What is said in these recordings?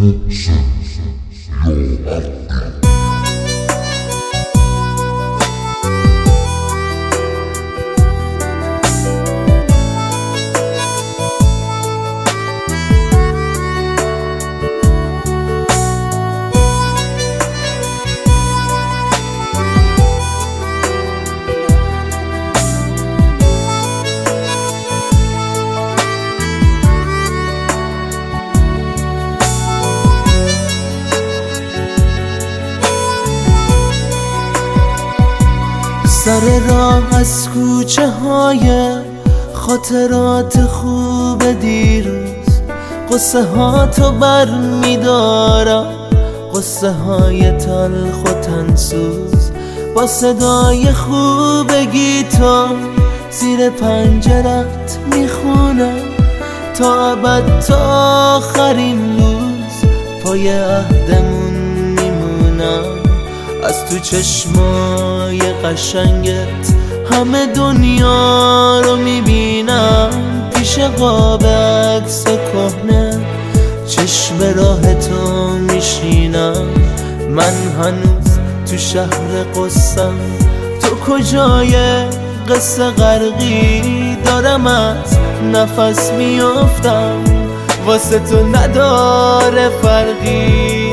سر راه از کوچه های خاطرات خوب دیروز، قصه ها تو بر میدارم، قصه های تلخ و تنسوز، با صدای خوب گیتار زیر پنجرت میخونم تا ابد، تا آخرین روز پای عهدمون میمونم. از تو چشمای قشنگت همه دنیا رو میبینم، پیش قاب عکس کهنه چشم راه تو میشینم. من هنوز تو شهر قصم، تو کجای قصه غرقی؟ دارم از نفس میافتم، واسه تو نداره فرقی.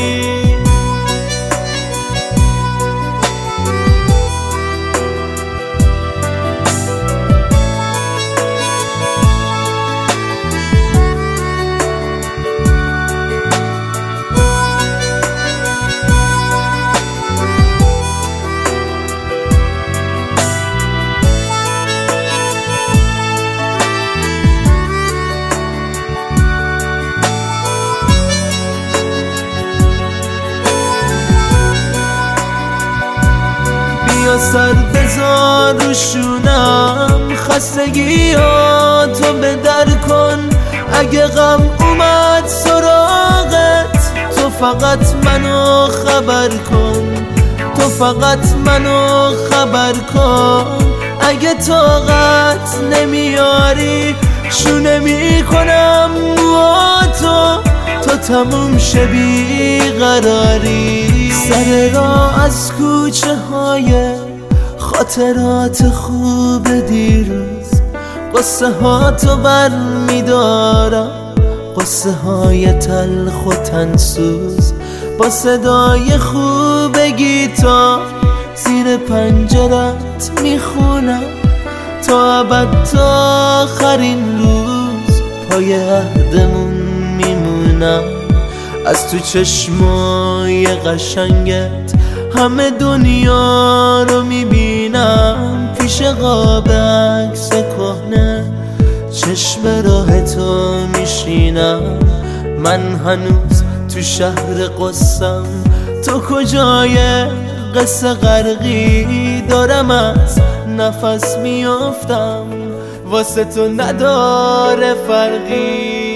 سر بذار رو شونم، خستگیاتو به در کن. اگه غم اومد سراغت، تو فقط منو خبر کن، تو فقط منو خبر کن. اگه طاقت نمیاری شونه میکنم موهاتو، تا تموم شه بیقراری. سر راه از کوچه های خاطرات خوب دیروز، قصه ها تو بر میدارم، قصه های تلخ و تنسوز، با صدای خوب گیتار زیر پنجرت میخونم تا ابد، تا آخرین روز پای عهدمون میمونم. از تو چشمای قشنگت همه دنیا رو میبینم، پیش قاب عکس کهنه چشم راه تو میشینم. من هنوز تو شهر قصم، تو کجای قصه غرقی؟ دارم از نفس میافتم، واسه تو نداره فرقی.